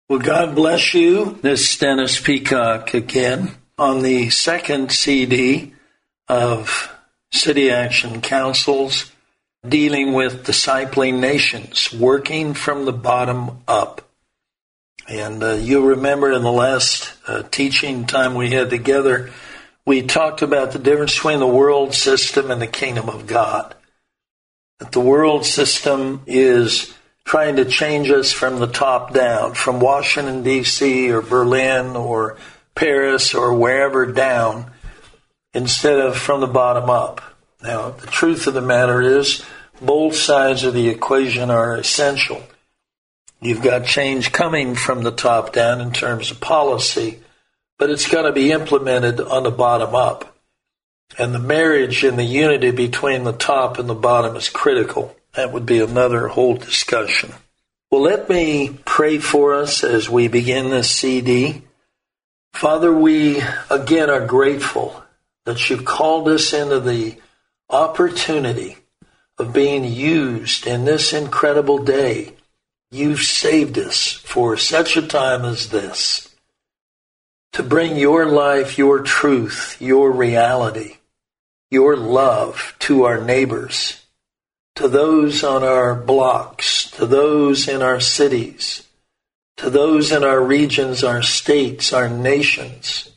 Well, God bless you. This is Dennis Peacock again on the second CD of City Action Councils dealing with discipling nations, working from the bottom up. And you'll remember in the last teaching time we had together, we talked about the difference between the world system and the kingdom of God. That the world system is trying to change us from the top down, from Washington, D.C. or Berlin or Paris or wherever down, instead of from the bottom up. Now, the truth of the matter is, both sides of the equation are essential. You've got change coming from the top down in terms of policy, but it's got to be implemented on the bottom up. And the marriage and the unity between the top and the bottom is critical. That would be another whole discussion. Well, let me pray for us as we begin this CD. Father, we again are grateful that you've called us into the opportunity of being used in this incredible day. You've saved us for such a time as this to bring your life, your truth, your reality, your love to our neighbors, to those on our blocks, to those in our cities, to those in our regions, our states, our nations,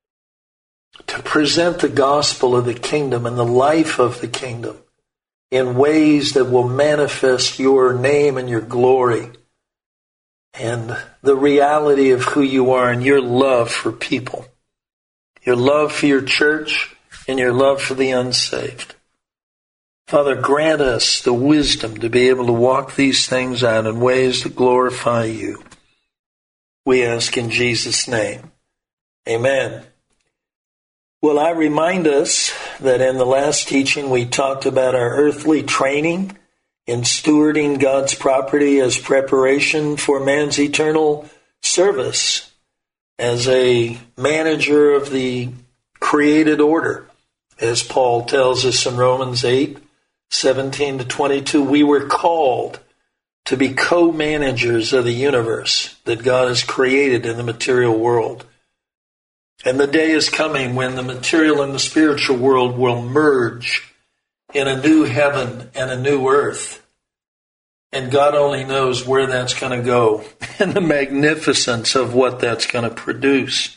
to present the gospel of the kingdom and the life of the kingdom in ways that will manifest your name and your glory and the reality of who you are and your love for people, your love for your church and your love for the unsaved. Father, grant us the wisdom to be able to walk these things out in ways that glorify you. We ask in Jesus' name. Amen. Well, I remind us that in the last teaching we talked about our earthly training in stewarding God's property as preparation for man's eternal service as a manager of the created order. As Paul tells us in Romans 8:17 to 22, we were called to be co-managers of the universe that God has created in the material world. And the day is coming when the material and the spiritual world will merge in a new heaven and a new earth. And God only knows where that's going to go and the magnificence of what that's going to produce.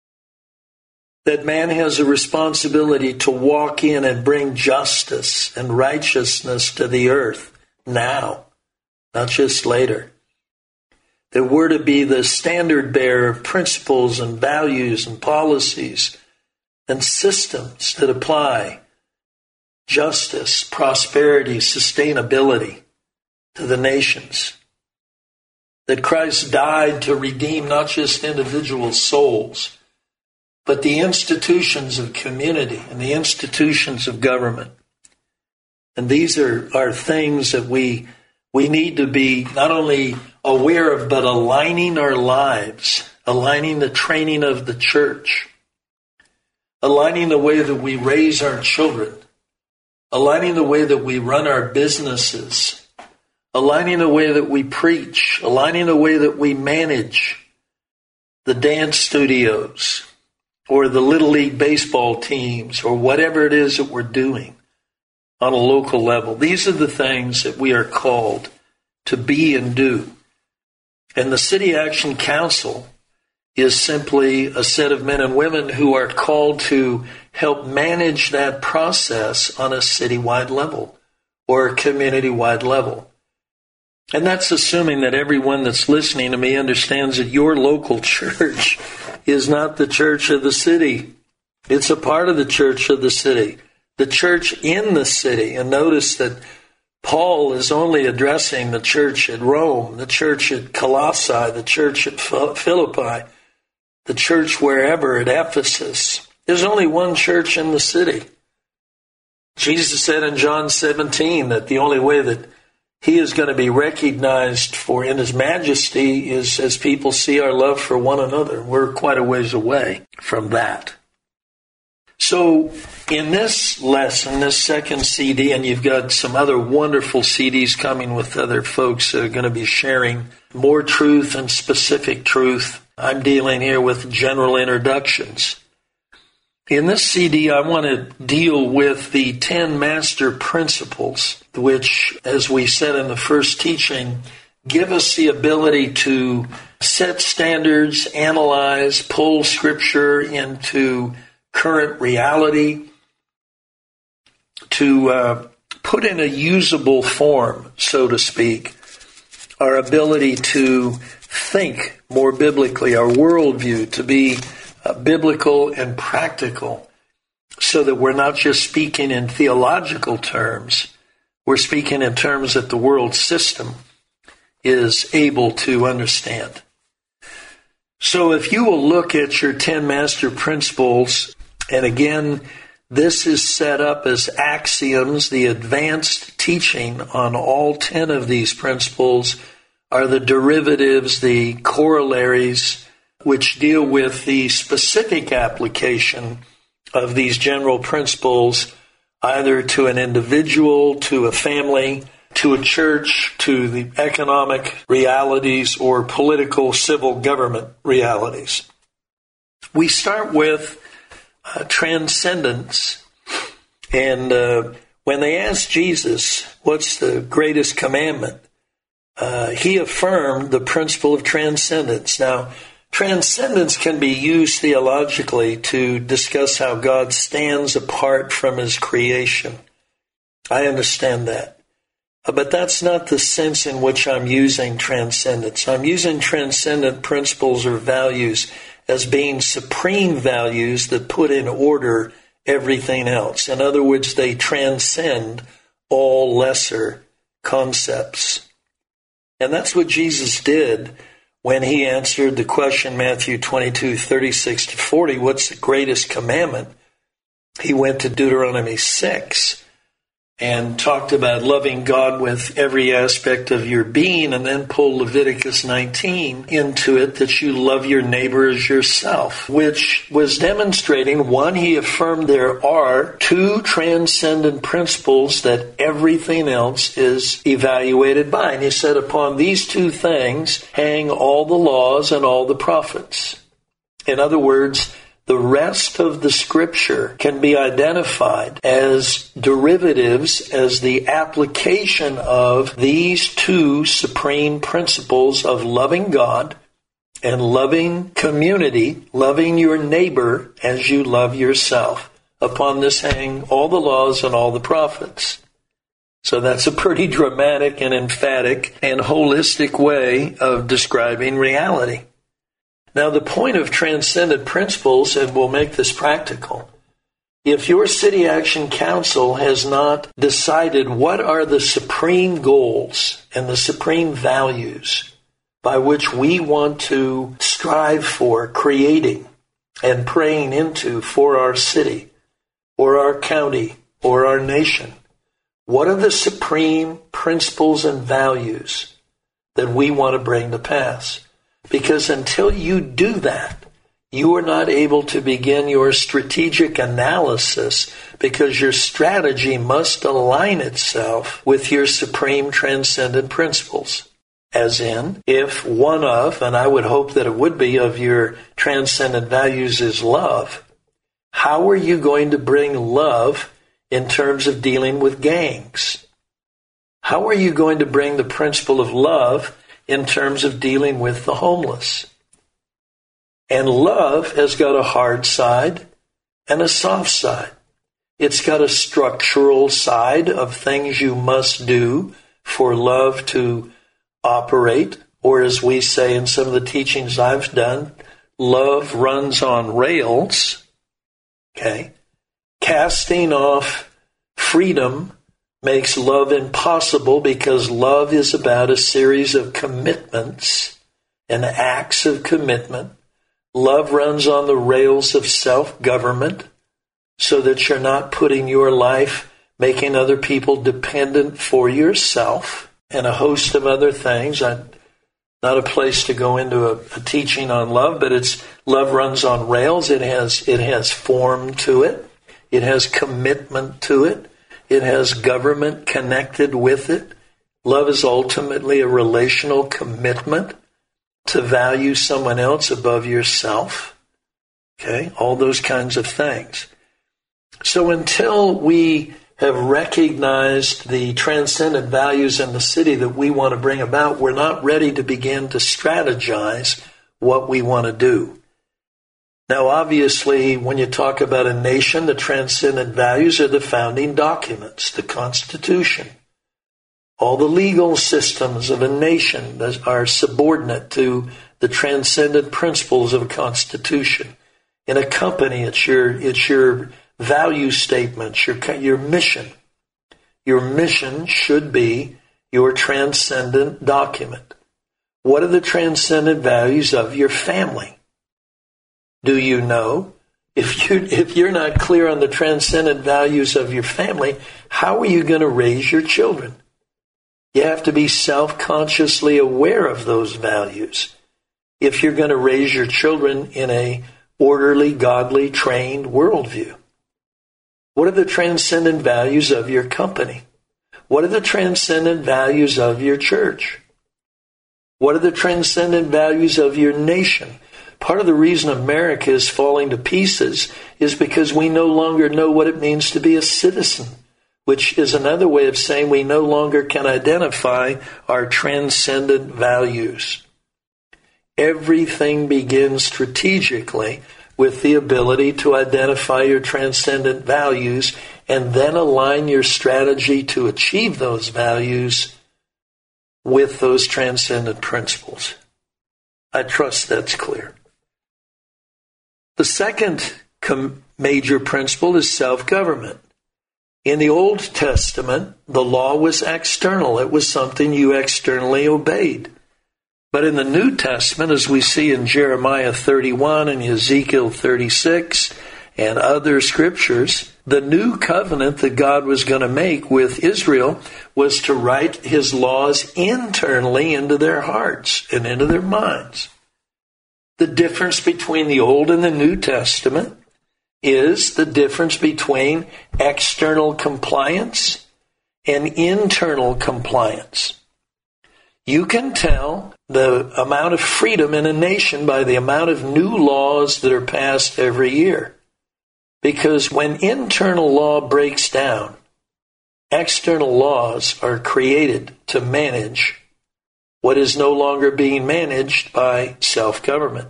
That man has a responsibility to walk in and bring justice and righteousness to the earth now, not just later. That we're to be the standard bearer of principles and values and policies and systems that apply justice, prosperity, sustainability to the nations. That Christ died to redeem not just individual souls, but the institutions of community and the institutions of government. And these are things that we need to be not only aware of, but aligning our lives, aligning the training of the church, aligning the way that we raise our children, aligning the way that we run our businesses, aligning the way that we preach, aligning the way that we manage the dance studios or the Little League baseball teams or whatever it is that we're doing on a local level. These are the things that we are called to be and do. And the City Action Council is simply a set of men and women who are called to help manage that process on a citywide level or a community-wide level. And that's assuming that everyone that's listening to me understands that your local church is not the church of the city. It's a part of the church of the city, the church in the city. And notice that Paul is only addressing the church at Rome, the church at Colossae, the church at Philippi, the church wherever at Ephesus. There's only one church in the city. Jesus said in John 17 that the only way that he is going to be recognized for in his majesty is as people see our love for one another. We're quite a ways away from that. So in this lesson, this second CD, and you've got some other wonderful CDs coming with other folks that are going to be sharing more truth and specific truth. I'm dealing here with general introductions. In this CD, I want to deal with the 10 master principles, which, as we said in the first teaching, give us the ability to set standards, analyze, pull Scripture into current reality, to put in a usable form, so to speak, our ability to think more biblically, our worldview to be biblical and practical, so that we're not just speaking in theological terms, we're speaking in terms that the world system is able to understand. So if you will look at your 10 master principles, and again, this is set up as axioms. The advanced teaching on all 10 of these principles are the derivatives, the corollaries, which deal with the specific application of these general principles, either to an individual, to a family, to a church, to the economic realities, or political civil government realities. We start with transcendence. And when they asked Jesus, what's the greatest commandment? He affirmed the principle of transcendence. Now, transcendence can be used theologically to discuss how God stands apart from his creation. I understand that. But that's not the sense in which I'm using transcendence. I'm using transcendent principles or values as being supreme values that put in order everything else. In other words, they transcend all lesser concepts. And that's what Jesus did when he answered the question, Matthew 22:36-40, what's the greatest commandment? He went to Deuteronomy 6 and talked about loving God with every aspect of your being, and then pulled Leviticus 19 into it, that you love your neighbor as yourself, which was demonstrating, one, he affirmed there are two transcendent principles that everything else is evaluated by. And he said, upon these two things hang all the laws and all the prophets. In other words, the rest of the Scripture can be identified as derivatives, as the application of these two supreme principles of loving God and loving community, loving your neighbor as you love yourself. Upon this hang all the laws and all the prophets. So that's a pretty dramatic and emphatic and holistic way of describing reality. Now, the point of transcendent principles, and we'll make this practical, if your City Action Council has not decided what are the supreme goals and the supreme values by which we want to strive for creating and praying into for our city or our county or our nation, what are the supreme principles and values that we want to bring to pass? Because until you do that, you are not able to begin your strategic analysis, because your strategy must align itself with your supreme transcendent principles. As in, if one of, and I would hope that it would be, of your transcendent values is love, how are you going to bring love in terms of dealing with gangs? How are you going to bring the principle of love in terms of dealing with the homeless? And love has got a hard side and a soft side. It's got a structural side of things you must do for love to operate, or as we say in some of the teachings I've done, love runs on rails. Okay? Casting off freedom makes love impossible, because love is about a series of commitments and acts of commitment. Love runs on the rails of self-government, so that you're not putting your life, making other people dependent for yourself, and a host of other things. Not a place to go into a teaching on love, but it's love runs on rails. It has form to it. It has commitment to it. It has government connected with it. Love is ultimately a relational commitment to value someone else above yourself. Okay, all those kinds of things. So until we have recognized the transcendent values in the city that we want to bring about, we're not ready to begin to strategize what we want to do. Now, obviously, when you talk about a nation, the transcendent values are the founding documents, the Constitution. All the legal systems of a nation are subordinate to the transcendent principles of a constitution. In a company, it's your value statements, your mission. Your mission should be your transcendent document. What are the transcendent values of your family? Do you know? If you're not clear on the transcendent values of your family, how are you going to raise your children? You have to be self-consciously aware of those values if you're going to raise your children in a orderly, godly, trained worldview. What are the transcendent values of your company? What are the transcendent values of your church? What are the transcendent values of your nation? Part of the reason America is falling to pieces is because we no longer know what it means to be a citizen, which is another way of saying we no longer can identify our transcendent values. Everything begins strategically with the ability to identify your transcendent values and then align your strategy to achieve those values with those transcendent principles. I trust that's clear. The second major principle is self-government. In the Old Testament, the law was external. It was something you externally obeyed. But in the New Testament, as we see in Jeremiah 31 and Ezekiel 36 and other scriptures, the new covenant that God was going to make with Israel was to write his laws internally into their hearts and into their minds. The difference between the Old and the New Testament is the difference between external compliance and internal compliance. You can tell the amount of freedom in a nation by the amount of new laws that are passed every year. Because when internal law breaks down, external laws are created to manage what is no longer being managed by self-government.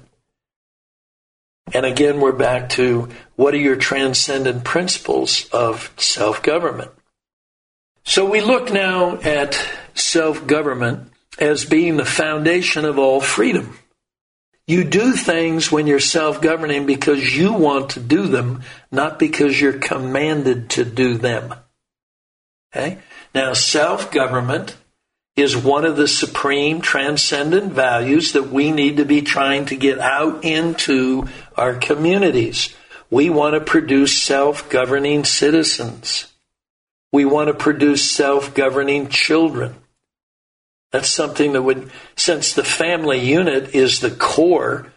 And again, we're back to what are your transcendent principles of self-government? So we look now at self-government as being the foundation of all freedom. You do things when you're self-governing because you want to do them, not because you're commanded to do them. Okay? Now, self-government is one of the supreme transcendent values that we need to be trying to get out into our communities. We want to produce self-governing citizens. We want to produce self-governing children. That's something that would, since the family unit is the core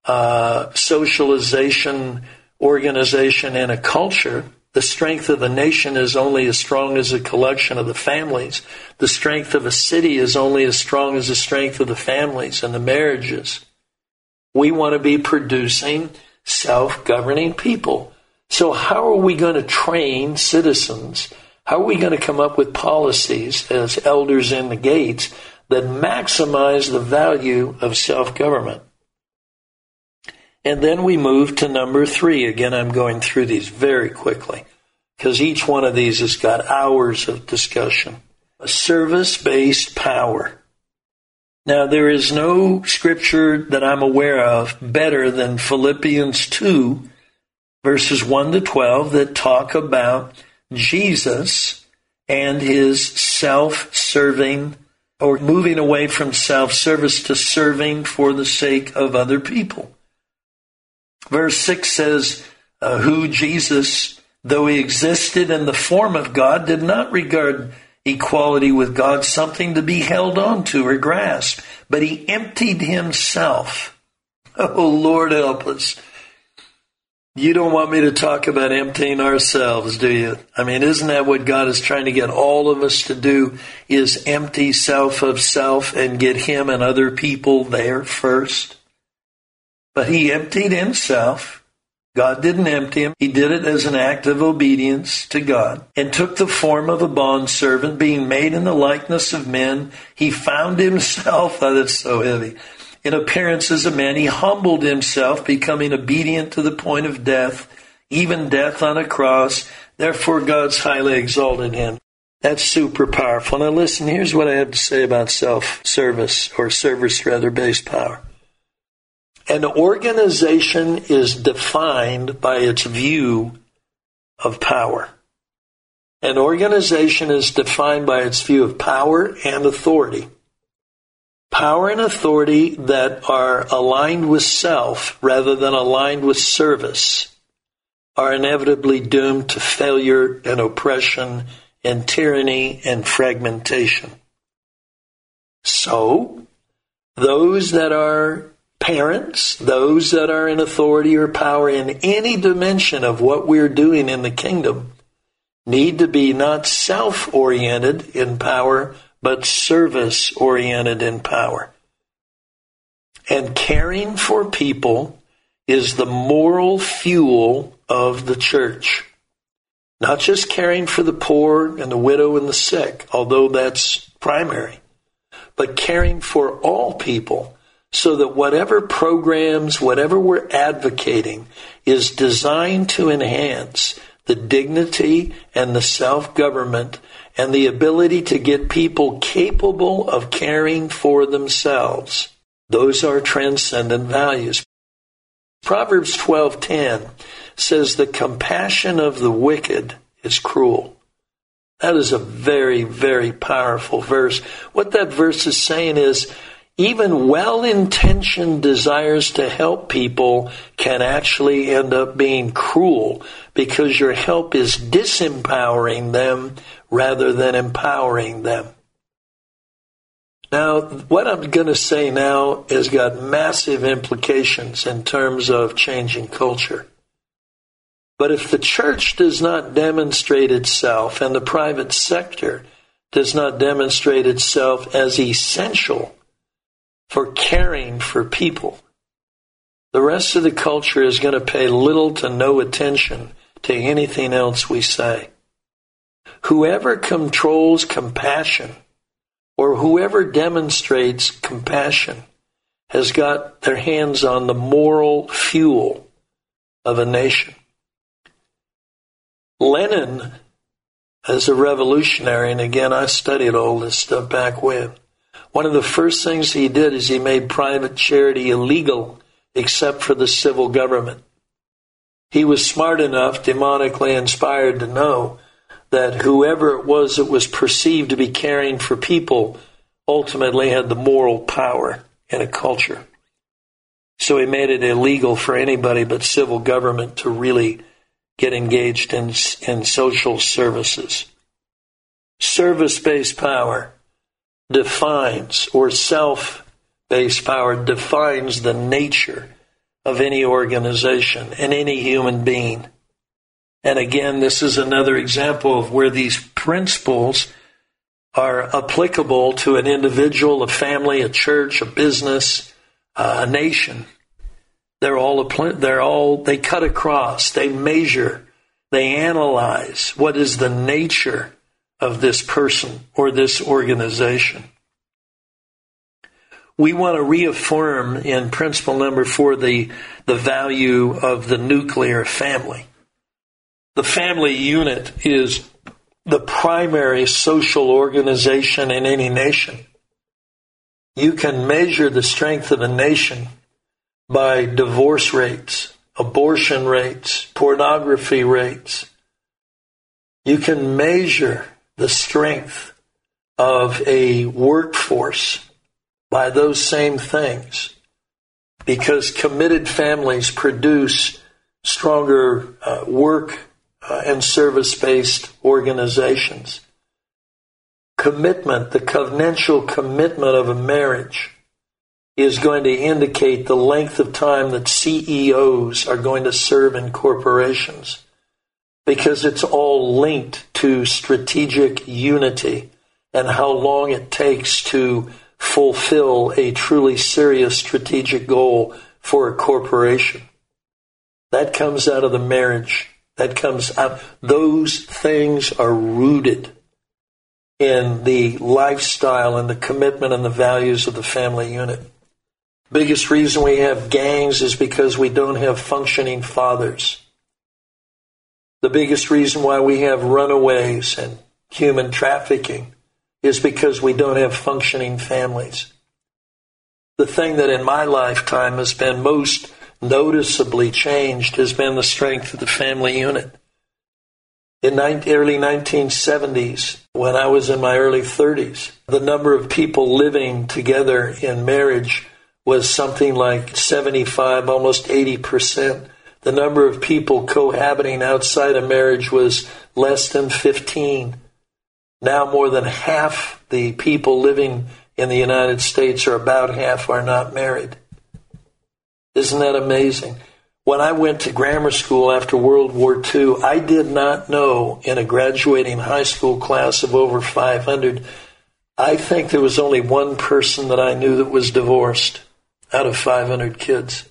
socialization organization in a culture, the strength of the nation is only as strong as a collection of the families. The strength of a city is only as strong as the strength of the families and the marriages. We want to be producing self-governing people. So how are we going to train citizens? How are we going to come up with policies as elders in the gates that maximize the value of self-government? And then we move to number 3. Again, I'm going through these very quickly because each one of these has got hours of discussion. A service-based power. Now, there is no scripture that I'm aware of better than Philippians 2, verses 1 to 12, that talk about Jesus and his self-serving, or moving away from self-service to serving for the sake of other people. Verse 6 says, who Jesus, though he existed in the form of God, did not regard equality with God something to be held on to or grasped, but he emptied himself. Oh, Lord, help us. You don't want me to talk about emptying ourselves, do you? I mean, isn't that what God is trying to get all of us to do, is empty self of self and get Him and other people there first? But He emptied Himself. God didn't empty Him. He did it as an act of obedience to God and took the form of a bondservant, being made in the likeness of men. He found Himself, oh, that's so heavy, in appearance as a man. He humbled Himself, becoming obedient to the point of death, even death on a cross. Therefore, God's highly exalted Him. That's super powerful. Now listen, here's what I have to say about self-service, or service-based power. An organization is defined by its view of power. An organization is defined by its view of power and authority. Power and authority that are aligned with self rather than aligned with service are inevitably doomed to failure and oppression and tyranny and fragmentation. So, those that are parents, those that are in authority or power in any dimension of what we're doing in the kingdom, need to be not self-oriented in power, but service-oriented in power. And caring for people is the moral fuel of the church. Not just caring for the poor and the widow and the sick, although that's primary, but caring for all people, so that whatever programs, whatever we're advocating, is designed to enhance the dignity and the self-government and the ability to get people capable of caring for themselves. Those are transcendent values. Proverbs 12:10 says, "The compassion of the wicked is cruel." That is a very, very powerful verse. What that verse is saying is, even well-intentioned desires to help people can actually end up being cruel because your help is disempowering them rather than empowering them. Now, what I'm going to say now has got massive implications in terms of changing culture. But if the church does not demonstrate itself and the private sector does not demonstrate itself as essential for caring for people, the rest of the culture is going to pay little to no attention to anything else we say. Whoever controls compassion or whoever demonstrates compassion has got their hands on the moral fuel of a nation. Lenin, as a revolutionary, and again, I studied all this stuff back when, one of the first things he did is he made private charity illegal except for the civil government. He was smart enough, demonically inspired, to know that whoever it was that was perceived to be caring for people ultimately had the moral power in a culture. So he made it illegal for anybody but civil government to really get engaged in social services. Service-based power defines, or self-based power defines, the nature of any organization and any human being. And again, this is another example of where these principles are applicable to an individual, a family, a church, a business, a nation. They cut across, they measure, they analyze what is the nature of this person or this organization. We want to reaffirm in principle number 4 the value of the nuclear family. The family unit is the primary social organization in any nation. You can measure the strength of a nation by divorce rates, abortion rates, pornography rates. You can measure the strength of a workforce by those same things, because committed families produce stronger work and service-based organizations. Commitment, the covenantal commitment of a marriage, is going to indicate the length of time that CEOs are going to serve in corporations, because it's all linked to strategic unity and how long it takes to fulfill a truly serious strategic goal for a corporation. That comes out of the marriage. That comes out. Those things are rooted in the lifestyle and the commitment and the values of the family unit. Biggest reason we have gangs is because we don't have functioning fathers. The biggest reason why we have runaways and human trafficking is because we don't have functioning families. The thing that in my lifetime has been most noticeably changed has been the strength of the family unit. In early 1970s, when I was in my early 30s, the number of people living together in marriage was something like 75, almost 80%. The number of people cohabiting outside of marriage was less than 15. Now more than half the people living in the United States, or about half, are not married. Isn't that amazing? When I went to grammar school after World War II, I did not know, in a graduating high school class of over 500, I think there was only one person that I knew that was divorced out of 500 kids.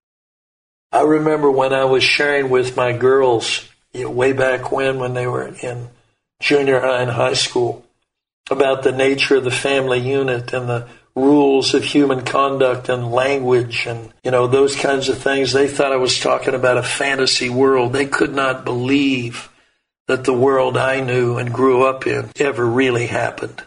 I remember when I was sharing with my girls, way back when they were in junior high and high school, about the nature of the family unit and the rules of human conduct and language and, those kinds of things. They thought I was talking about a fantasy world. They could not believe that the world I knew and grew up in ever really happened.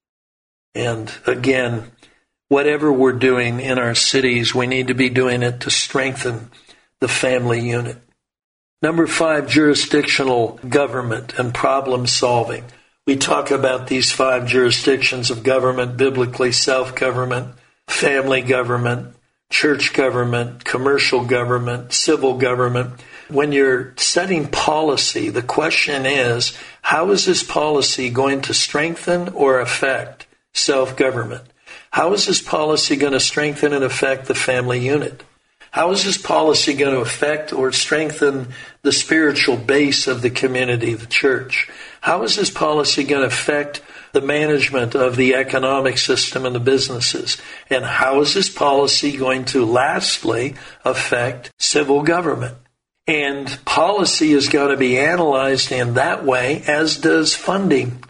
And again, whatever we're doing in our cities, we need to be doing it to strengthen the family unit. Number 5, jurisdictional government and problem solving. We talk about these 5 jurisdictions of government biblically: self-government, family government, church government, commercial government, civil government. When you're setting policy, the question is, how is this policy going to strengthen or affect self-government? How is this policy going to strengthen and affect the family unit? How is this policy going to affect or strengthen the spiritual base of the community, the church? How is this policy going to affect the management of the economic system and the businesses? And how is this policy going to, lastly, affect civil government? And policy is going to be analyzed in that way, as does funding.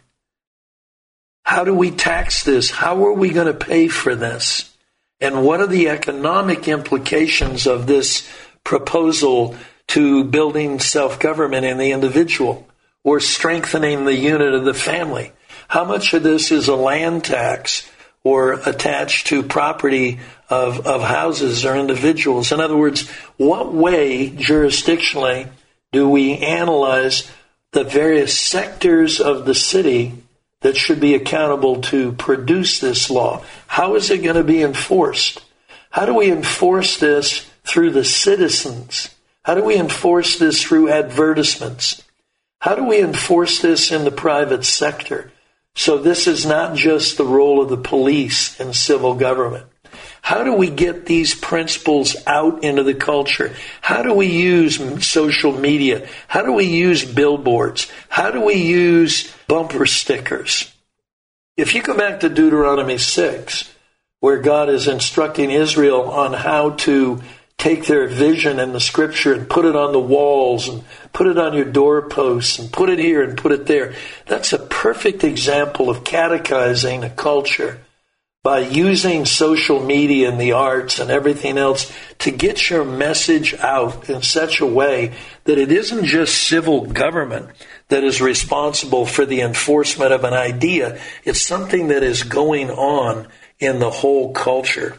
How do we tax this? How are we going to pay for this? And what are the economic implications of this proposal to building self-government in the individual or strengthening the unit of the family? How much of this is a land tax or attached to property of houses or individuals? In other words, what way jurisdictionally do we analyze the various sectors of the city that should be accountable to produce this law? How is it going to be enforced? How do we enforce this through the citizens? How do we enforce this through advertisements? How do we enforce this in the private sector? So this is not just the role of the police in civil government. How do we get these principles out into the culture? How do we use social media? How do we use billboards? How do we use bumper stickers? If you go back to Deuteronomy 6, where God is instructing Israel on how to take their vision in the scripture and put it on the walls and put it on your doorposts and put it here and put it there, that's a perfect example of catechizing a culture by using social media and the arts and everything else to get your message out in such a way that it isn't just civil government that is responsible for the enforcement of an idea. It's something that is going on in the whole culture.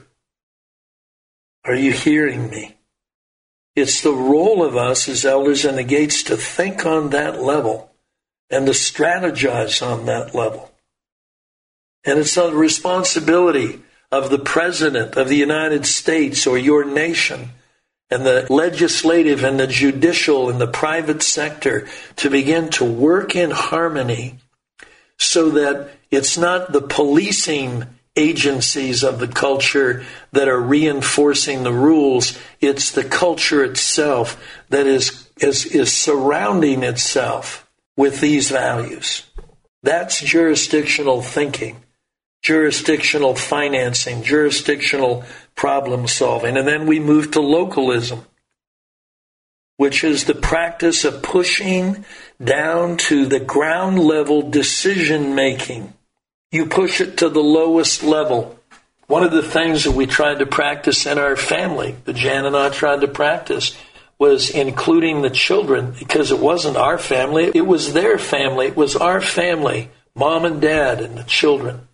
Are you hearing me? It's the role of us as elders in the gates to think on that level and to strategize on that level. And it's the responsibility of the President of the United States or your nation and the legislative and the judicial and the private sector to begin to work in harmony so that it's not the policing agencies of the culture that are reinforcing the rules. It's the culture itself that is surrounding itself with these values. That's jurisdictional thinking, jurisdictional financing, jurisdictional problem solving. And then we move to localism, which is the practice of pushing down to the ground level decision making. You push it to the lowest level. One of the things that we tried to practice in our family, that Jan and I tried to practice, was including the children, because it wasn't our family, it was their family, it was our family, mom and dad and the children.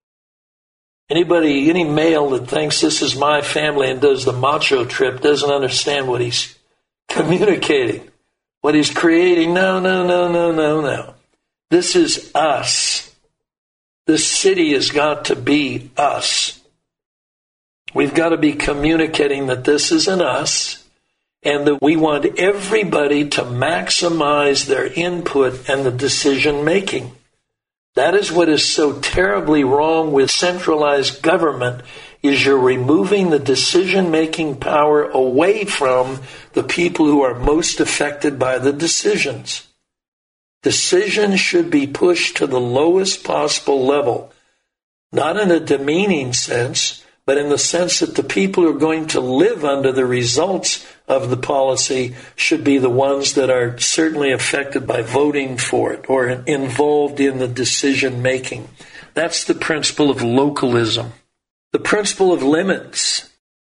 Any male that thinks this is my family and does the macho trip doesn't understand what he's communicating, what he's creating. No. This is us. This city has got to be us. We've got to be communicating that this is an us, and that we want everybody to maximize their input and the decision making. That is what is so terribly wrong with centralized government, is you're removing the decision-making power away from the people who are most affected by the decisions. Decisions should be pushed to the lowest possible level, not in a demeaning sense, but in the sense that the people who are going to live under the results of the policy should be the ones that are certainly affected by voting for it or involved in the decision making. That's the principle of localism. The principle of limits.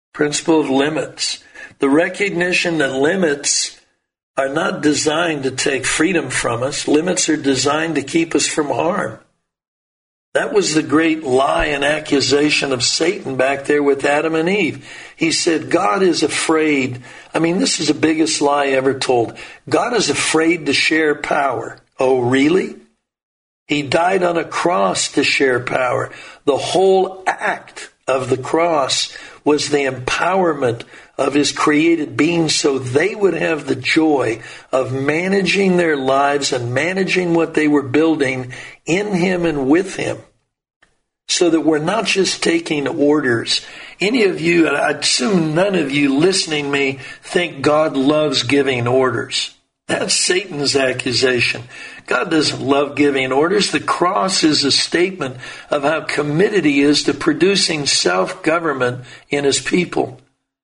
The recognition that limits are not designed to take freedom from us. Limits are designed to keep us from harm. That was the great lie and accusation of Satan back there with Adam and Eve. He said, God is afraid. This is the biggest lie ever told. God is afraid to share power. Oh, really? He died on a cross to share power. The whole act of the cross was the empowerment of his created beings so they would have the joy of managing their lives and managing what they were building in him and with him. So that we're not just taking orders. Any of you, and I assume none of you listening to me, think God loves giving orders. That's Satan's accusation. God doesn't love giving orders. The cross is a statement of how committed he is to producing self-government in his people.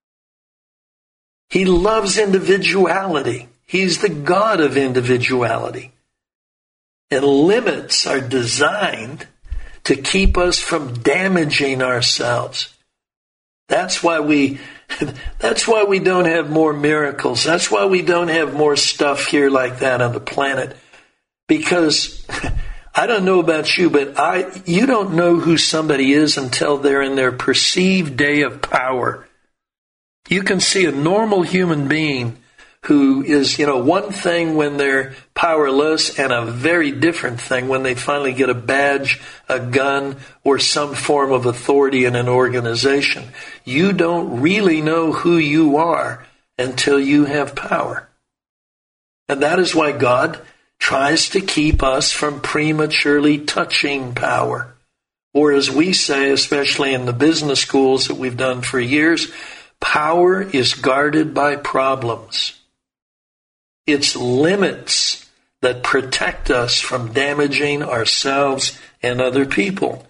He loves individuality. He's the God of individuality. And limits are designed to keep us from damaging ourselves. That's why we don't have more miracles. That's why we don't have more stuff here like that on the planet. Because I don't know about you, but you don't know who somebody is until they're in their perceived day of power. You can see a normal human being who is, one thing when they're powerless and a very different thing when they finally get a badge, a gun, or some form of authority in an organization. You don't really know who you are until you have power. And that is why God tries to keep us from prematurely touching power. Or as we say, especially in the business schools that we've done for years, power is guarded by problems. It's limits that protect us from damaging ourselves and other people.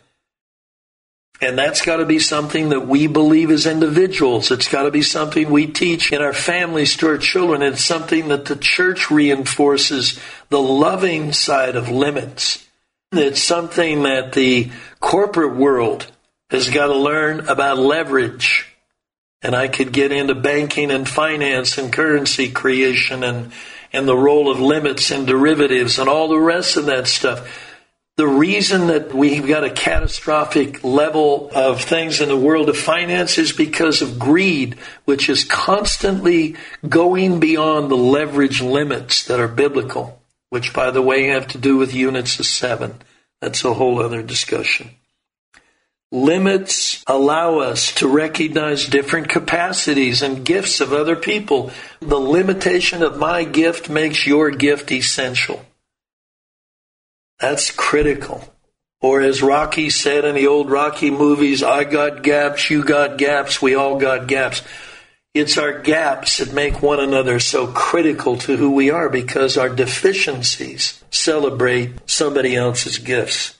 And that's got to be something that we believe as individuals. It's got to be something we teach in our families to our children. It's something that the church reinforces, the loving side of limits. It's something that the corporate world has got to learn about leverage. And I could get into banking and finance and currency creation and the role of limits and derivatives and all the rest of that stuff. The reason that we've got a catastrophic level of things in the world of finance is because of greed, which is constantly going beyond the leverage limits that are biblical, which, by the way, have to do with units of 7. That's a whole other discussion. Limits allow us to recognize different capacities and gifts of other people. The limitation of my gift makes your gift essential. That's critical. Or as Rocky said in the old Rocky movies, I got gaps, you got gaps, we all got gaps. It's our gaps that make one another so critical to who we are, because our deficiencies celebrate somebody else's gifts.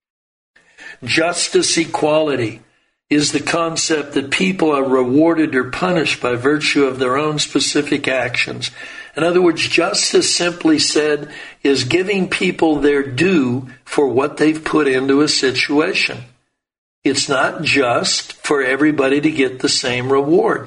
Justice equality is the concept that people are rewarded or punished by virtue of their own specific actions. In other words, justice, simply said, is giving people their due for what they've put into a situation. It's not just for everybody to get the same reward.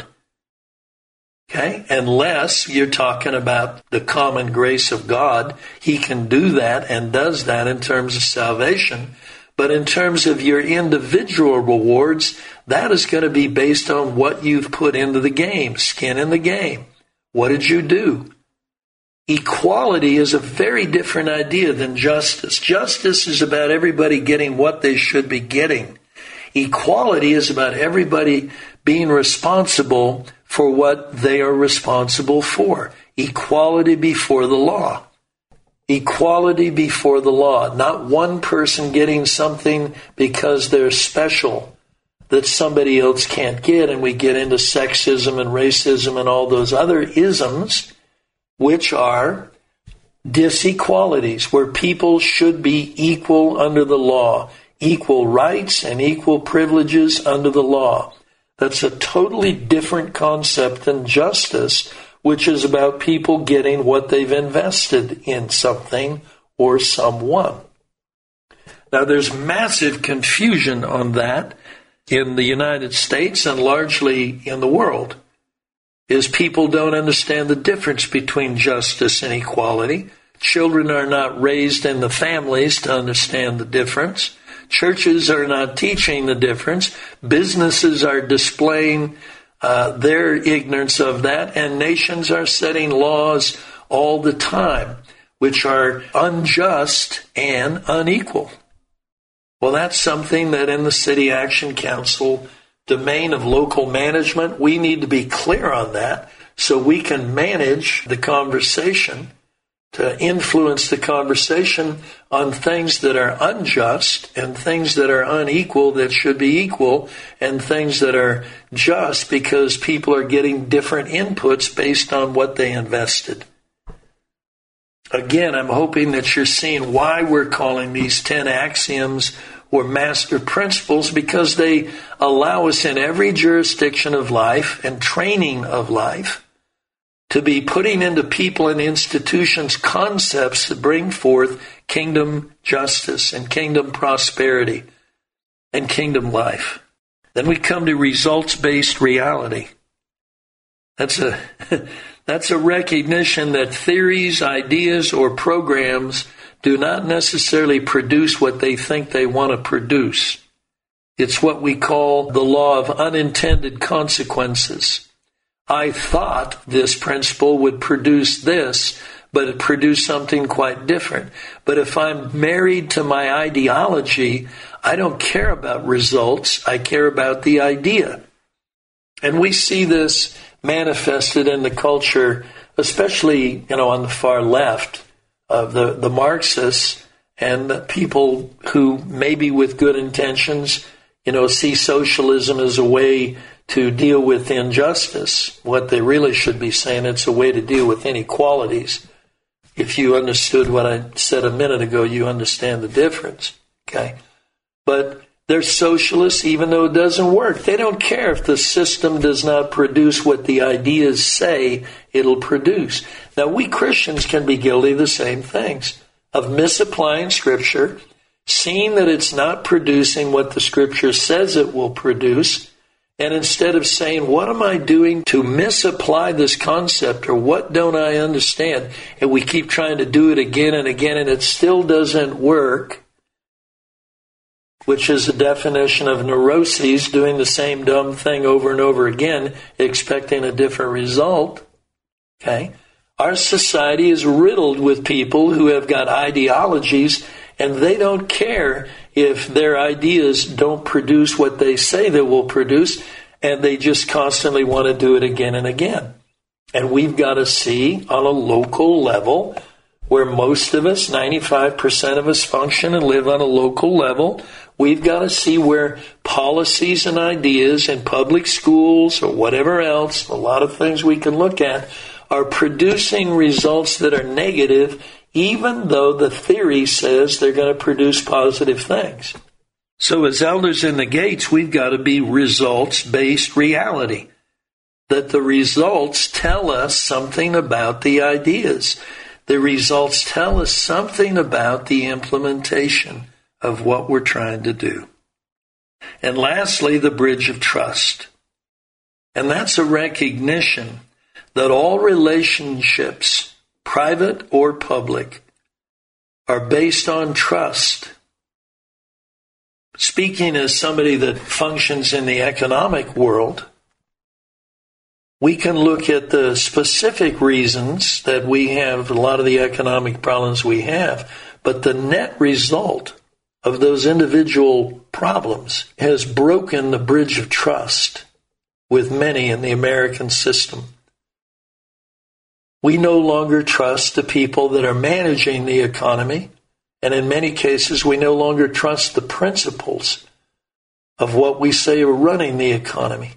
Okay? Unless you're talking about the common grace of God, He can do that and does that in terms of salvation. But in terms of your individual rewards, that is going to be based on what you've put into the game, skin in the game. What did you do? Equality is a very different idea than justice. Justice is about everybody getting what they should be getting. Equality is about everybody being responsible for what they are responsible for. Equality before the law. Equality before the law. Not one person getting something because they're special that somebody else can't get, and we get into sexism and racism and all those other isms, which are disequalities, where people should be equal under the law, equal rights and equal privileges under the law. That's a totally different concept than justice, which is about people getting what they've invested in something or someone. Now, there's massive confusion on that in the United States and largely in the world, is people don't understand the difference between justice and equality. Children are not raised in the families to understand the difference. Churches are not teaching the difference. Businesses are displaying their ignorance of that, and nations are setting laws all the time which are unjust and unequal. Well, that's something that in the City Action Council domain of local management, we need to be clear on that so we can manage the conversation, to influence the conversation on things that are unjust and things that are unequal that should be equal, and things that are just because people are getting different inputs based on what they invested. Again, I'm hoping that you're seeing why we're calling these 10 axioms or master principles, because they allow us in every jurisdiction of life and training of life to be putting into people and institutions concepts that bring forth kingdom justice and kingdom prosperity and kingdom life. Then we come to results-based reality. That's a recognition that theories, ideas, or programs do not necessarily produce what they think they want to produce. It's what we call the law of unintended consequences. I thought this principle would produce this, but it produced something quite different. But if I'm married to my ideology, I don't care about results. I care about the idea. And we see this manifested in the culture, especially, on the far left of the Marxists and the people who maybe with good intentions, see socialism as a way to deal with injustice. What they really should be saying, it's a way to deal with inequalities. If you understood what I said a minute ago, you understand the difference. Okay? But they're socialists even though it doesn't work. They don't care if the system does not produce what the ideas say it'll produce. Now, we Christians can be guilty of the same things, of misapplying Scripture, seeing that it's not producing what the Scripture says it will produce, and instead of saying, what am I doing to misapply this concept, or what don't I understand, and we keep trying to do it again and again, and it still doesn't work, which is a definition of neuroses, doing the same dumb thing over and over again, expecting a different result. Okay? Our society is riddled with people who have got ideologies, and they don't care if their ideas don't produce what they say they will produce, and they just constantly want to do it again and again. And we've got to see on a local level where most of us, 95% of us, function and live on a local level. We've got to see where policies and ideas in public schools or whatever else, a lot of things we can look at, are producing results that are negative, even though the theory says they're going to produce positive things. So as elders in the gates, we've got to be results-based reality, that the results tell us something about the ideas. The results tell us something about the implementation of what we're trying to do. And lastly, the bridge of trust. And that's a recognition that all relationships, private or public, are based on trust. Speaking as somebody that functions in the economic world, we can look at the specific reasons that we have a lot of the economic problems we have, but the net result of those individual problems has broken the bridge of trust with many in the American system. We no longer trust the people that are managing the economy, and in many cases we no longer trust the principles of what we say are running the economy.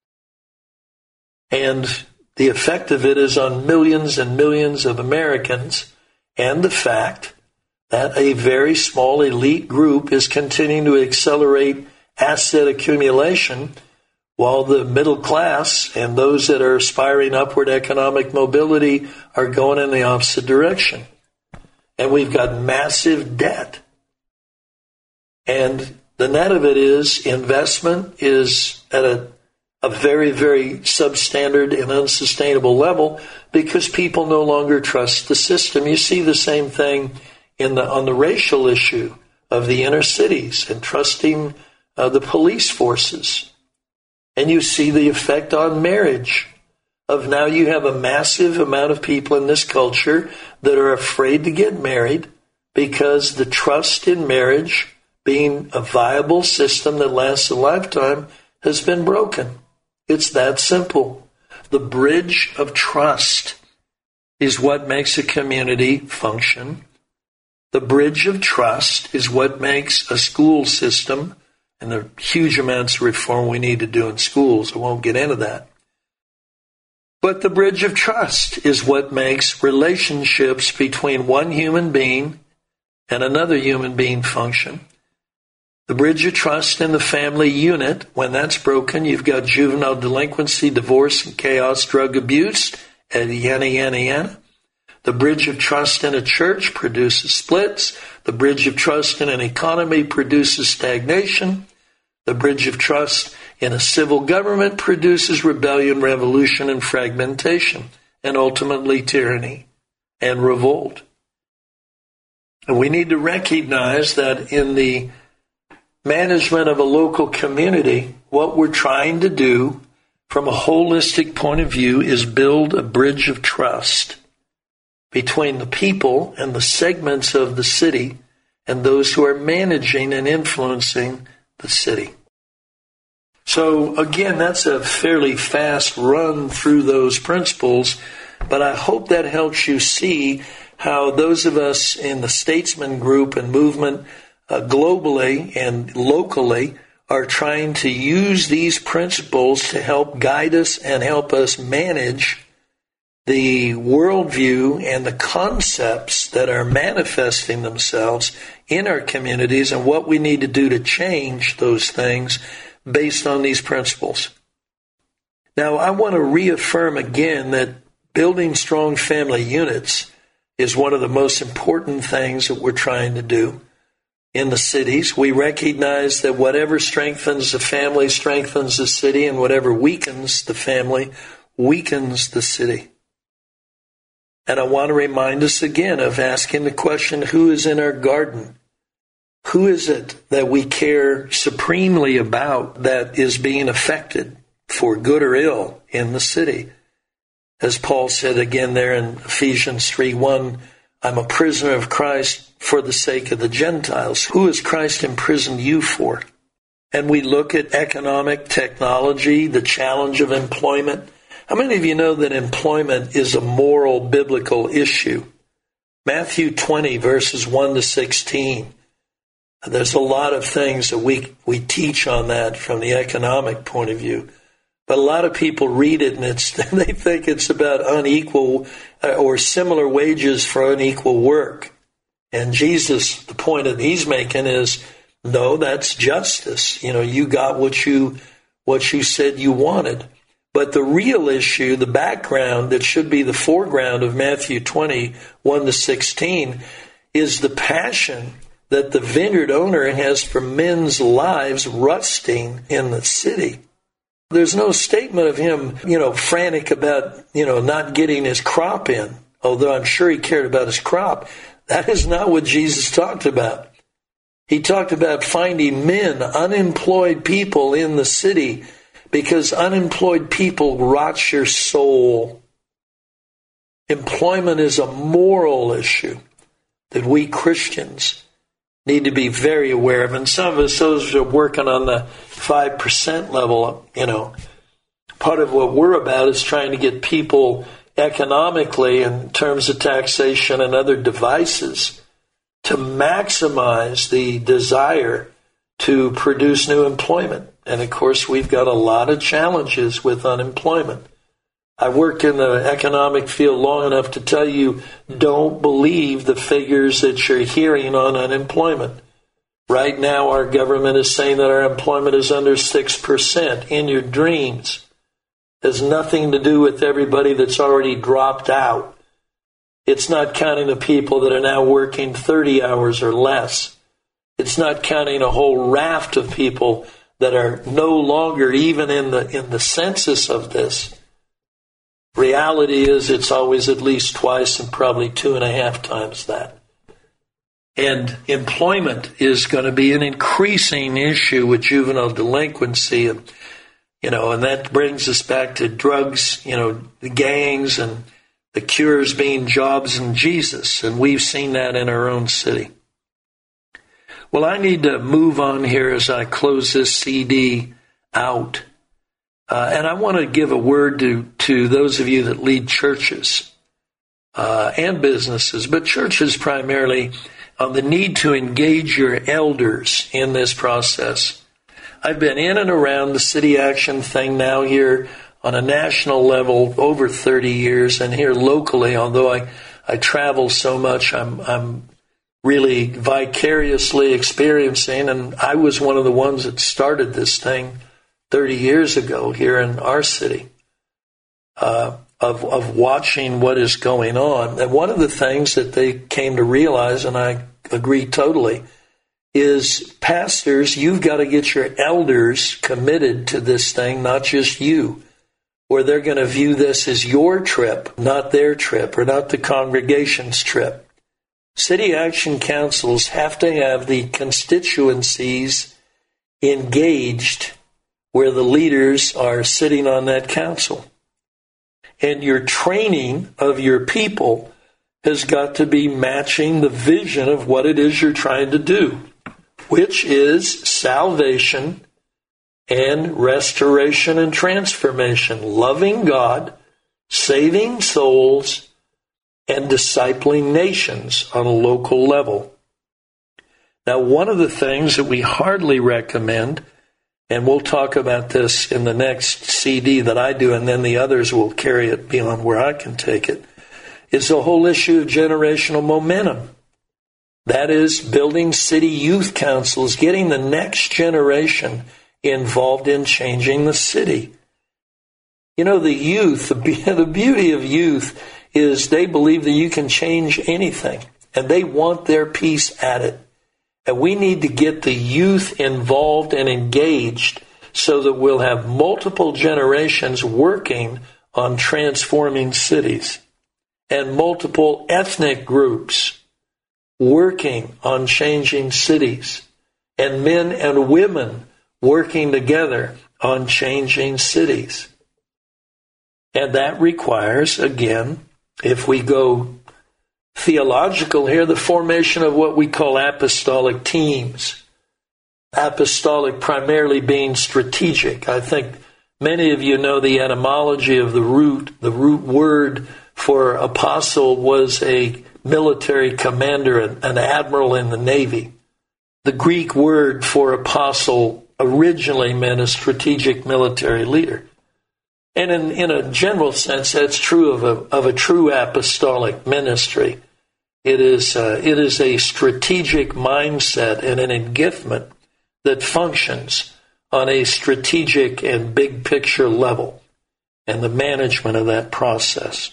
And the effect of it is on millions and millions of Americans, and the fact that a very small elite group is continuing to accelerate asset accumulation while the middle class and those that are aspiring upward economic mobility are going in the opposite direction. And we've got massive debt. And the net of it is investment is at a very, very substandard and unsustainable level because people no longer trust the system. You see the same thing on the racial issue of the inner cities and trusting the police forces. And you see the effect on marriage of now you have a massive amount of people in this culture that are afraid to get married because the trust in marriage being a viable system that lasts a lifetime has been broken. It's that simple. The bridge of trust is what makes a community function. The bridge of trust is what makes a school system, and there are huge amounts of reform we need to do in schools. I won't get into that. But the bridge of trust is what makes relationships between one human being and another human being function. The bridge of trust in the family unit, when that's broken, you've got juvenile delinquency, divorce, and chaos, drug abuse, and yada, yada, yada. The bridge of trust in a church produces splits. The bridge of trust in an economy produces stagnation. The bridge of trust in a civil government produces rebellion, revolution, and fragmentation, and ultimately tyranny and revolt. And we need to recognize that in the management of a local community, what we're trying to do from a holistic point of view is build a bridge of trust between the people and the segments of the city and those who are managing and influencing the city. So again, that's a fairly fast run through those principles, but I hope that helps you see how those of us in the statesman group and movement globally and locally are trying to use these principles to help guide us and help us manage the worldview and the concepts that are manifesting themselves in our communities and what we need to do to change those things based on these principles. Now, I want to reaffirm again that building strong family units is one of the most important things that we're trying to do. In the cities, we recognize that whatever strengthens the family strengthens the city, and whatever weakens the family weakens the city. And I want to remind us again of asking the question, who is in our garden? Who is it that we care supremely about that is being affected for good or ill in the city? As Paul said again there in Ephesians 3:1, I'm a prisoner of Christ for the sake of the Gentiles. Who has Christ imprisoned you for? And we look at economic technology, the challenge of employment. How many of you know that employment is a moral, biblical issue? Matthew 20, verses 1 to 16. There's a lot of things that we teach on that from the economic point of view. But a lot of people read it and they think it's about unequal or similar wages for unequal work. And Jesus, the point that he's making is, no, that's justice. You got what you said you wanted. But the real issue, the background that should be the foreground of Matthew 20, 1 to 16, is the passion that the vineyard owner has for men's lives rusting in the city. There's no statement of him, frantic about, not getting his crop in, although I'm sure he cared about his crop. That is not what Jesus talked about. He talked about finding men, unemployed people in the city, because unemployed people rot your soul. Employment is a moral issue that we Christians need to be very aware of. And some of us, those who are working on the 5% level, part of what we're about is trying to get people economically, in terms of taxation and other devices, to maximize the desire to produce new employment. And of course, we've got a lot of challenges with unemployment. I worked in the economic field long enough to tell you, don't believe the figures that you're hearing on unemployment. Right now, our government is saying that our employment is under 6%. In your dreams. It has nothing to do with everybody that's already dropped out. It's not counting the people that are now working 30 hours or less. It's not counting a whole raft of people that are no longer even in the census of this. Reality is it's always at least twice and probably 2.5 times that. And employment is going to be an increasing issue with juvenile delinquency. And that brings us back to drugs, the gangs and the cures being jobs in Jesus. And we've seen that in our own city. Well, I need to move on here as I close this CD out. And I want to give a word to those of you that lead churches and businesses, but churches primarily, on the need to engage your elders in this process. I've been in and around the City Action thing now here on a national level over 30 years, and here locally, although I travel so much, I'm really vicariously experiencing, and I was one of the ones that started this thing 30 years ago here in our city, of watching what is going on. And one of the things that they came to realize, and I agree totally, is pastors, you've got to get your elders committed to this thing, not just you, where they're going to view this as your trip, not their trip, or not the congregation's trip. City Action Councils have to have the constituencies engaged where the leaders are sitting on that council. And your training of your people has got to be matching the vision of what it is you're trying to do, which is salvation and restoration and transformation, loving God, saving souls, and discipling nations on a local level. Now, one of the things that we hardly recommend, and we'll talk about this in the next CD that I do, and then the others will carry it beyond where I can take it, is the whole issue of generational momentum. That is, building city youth councils, getting the next generation involved in changing the city. The youth, the beauty of youth is they believe that you can change anything, and they want their piece at it. And we need to get the youth involved and engaged so that we'll have multiple generations working on transforming cities and multiple ethnic groups working on changing cities and men and women working together on changing cities. And that requires, again, if we go theological here, the formation of what we call apostolic teams. Apostolic primarily being strategic. I think many of you know the etymology of the root. The root word for apostle was a military commander, an admiral in the Navy. The Greek word for apostle originally meant a strategic military leader. And in a general sense, that's true of a true apostolic ministry. It is a strategic mindset and an engiftment that functions on a strategic and big picture level, and the management of that process.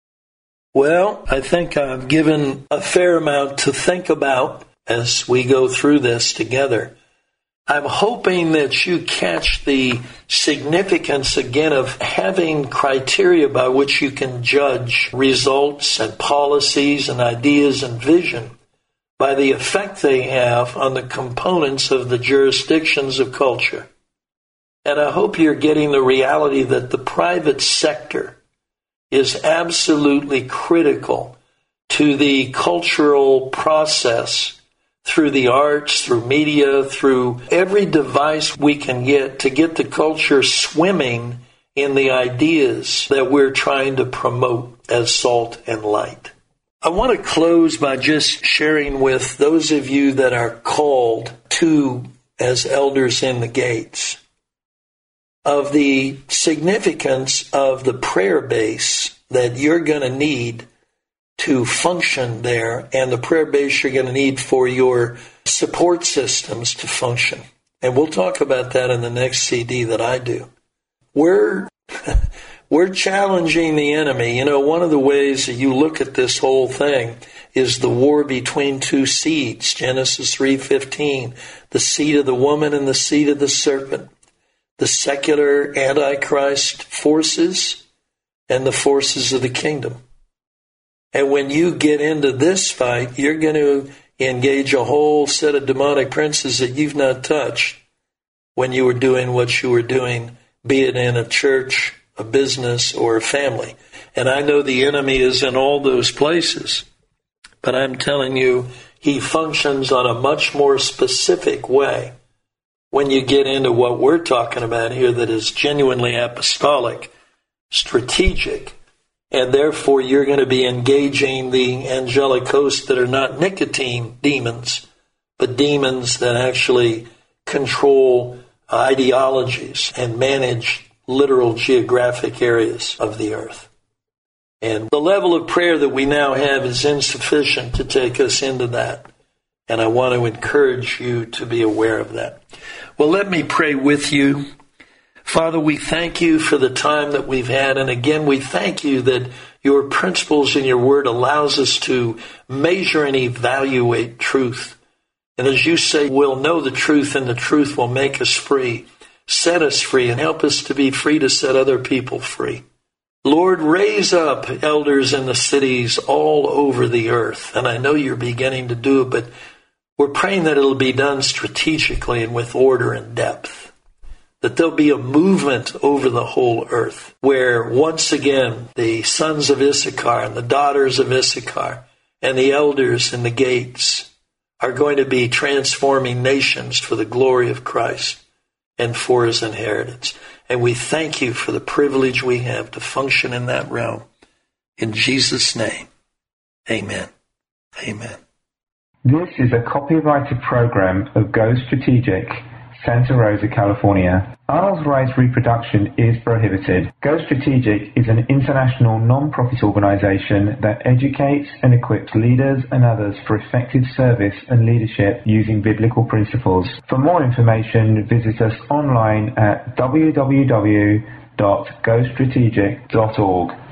Well, I think I've given a fair amount to think about as we go through this together. I'm hoping that you catch the significance again of having criteria by which you can judge results and policies and ideas and vision by the effect they have on the components of the jurisdictions of culture. And I hope you're getting the reality that the private sector is absolutely critical to the cultural process through the arts, through media, through every device we can get to get the culture swimming in the ideas that we're trying to promote as salt and light. I want to close by just sharing with those of you that are called to as elders in the gates of the significance of the prayer base that you're going to need to function there, and the prayer base you're going to need for your support systems to function. And we'll talk about that in the next CD that I do. We're challenging the enemy. You know, one of the ways that you look at this whole thing is the war between two seeds, Genesis 3:15, the seed of the woman and the seed of the serpent, the secular Antichrist forces and the forces of the kingdom. And when you get into this fight, you're going to engage a whole set of demonic princes that you've not touched when you were doing what you were doing, be it in a church, a business, or a family. And I know the enemy is in all those places, but I'm telling you, he functions on a much more specific way when you get into what we're talking about here that is genuinely apostolic, strategic, and therefore you're going to be engaging the angelic hosts that are not nicotine demons, but demons that actually control ideologies and manage literal geographic areas of the earth. And the level of prayer that we now have is insufficient to take us into that. And I want to encourage you to be aware of that. Well, let me pray with you. Father, we thank you for the time that we've had. And again, we thank you that your principles in your word allows us to measure and evaluate truth. And as you say, we'll know the truth and the truth will make us free, set us free, and help us to be free to set other people free. Lord, raise up elders in the cities all over the earth. And I know you're beginning to do it, but we're praying that it'll be done strategically and with order and depth. That there'll be a movement over the whole earth where once again the sons of Issachar and the daughters of Issachar and the elders in the gates are going to be transforming nations for the glory of Christ and for his inheritance. And we thank you for the privilege we have to function in that realm. In Jesus' name, amen. Amen. This is a copyrighted program of Go Strategic, Santa Rosa, California. Unauthorized reproduction is prohibited. Go Strategic is an international non-profit organization that educates and equips leaders and others for effective service and leadership using biblical principles. For more information, visit us online at www.gostrategic.org.